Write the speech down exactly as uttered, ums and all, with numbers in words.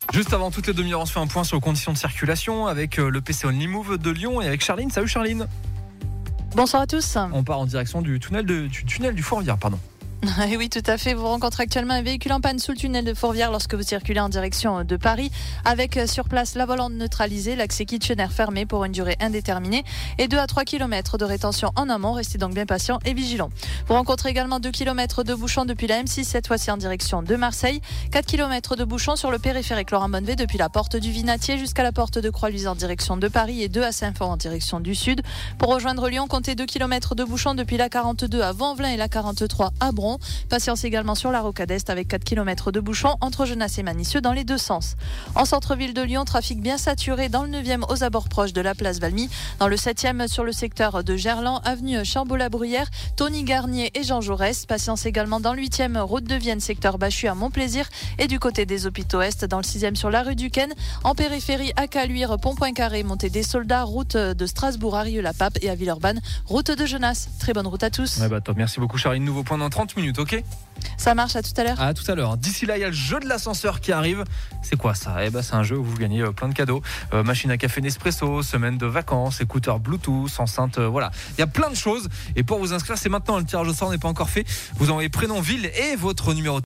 Juste avant toutes les demi-heures, on se fait un point sur les conditions de circulation avec le P C Only Move de Lyon et avec Charline. Salut Charline. Bonsoir à tous. On part en direction du tunnel, de, du tunnel du Fourvière, pardon. Et oui, tout à fait. Vous rencontrez actuellement un véhicule en panne sous le tunnel de Fourvière lorsque vous circulez en direction de Paris, avec sur place la volante neutralisée, l'accès Kitchener fermé pour une durée indéterminée et deux à trois kilomètres de rétention en amont. Restez donc bien patient et vigilant. Vous rencontrez également deux kilomètres de bouchons depuis la M six, cette fois-ci en direction de Marseille. quatre kilomètres de bouchons sur le périphérique Laurent Bonnevet depuis la porte du Vinatier jusqu'à la porte de Croix-Luise en direction de Paris et deux à Saint-Fond en direction du sud. Pour rejoindre Lyon, comptez deux kilomètres de bouchons depuis la quarante-deux à Vanvelin et la quarante-trois à Bron. Patience également sur la rocade est avec quatre kilomètres de bouchons entre Genasse et Manicieux dans les deux sens. En centre-ville de Lyon, trafic bien saturé dans le neuvième aux abords proches de la place Valmy. Dans le septième sur le secteur de Gerland, avenue Chambaud-la-Bruyère, Tony Garnier et Jean Jaurès. Patience également dans le huitième, route de Vienne, secteur Bachu à Montplaisir. Et du côté des hôpitaux Est, dans le sixième sur la rue du Ken. En périphérie à Caluire, Pont-Poincaré, montée des Soldats, route de Strasbourg à Rieux-la-Pape et à Villeurbanne, route de Genasse. Très bonne route à tous. Ouais bah top, merci beaucoup Charline. Nouveau point dans trente minutes, ok ? Ça marche, à tout à l'heure. À tout à l'heure. D'ici là, il y a le jeu de l'ascenseur qui arrive. C'est quoi ça ? Eh ben, c'est un jeu où vous gagnez plein de cadeaux. Euh, machine à café Nespresso, semaine de vacances, écouteurs Bluetooth, enceinte, euh, voilà. Il y a plein de choses. Et pour vous inscrire, c'est maintenant. Le tirage au sort n'est pas encore fait. Vous envoyez prénom, ville et votre numéro de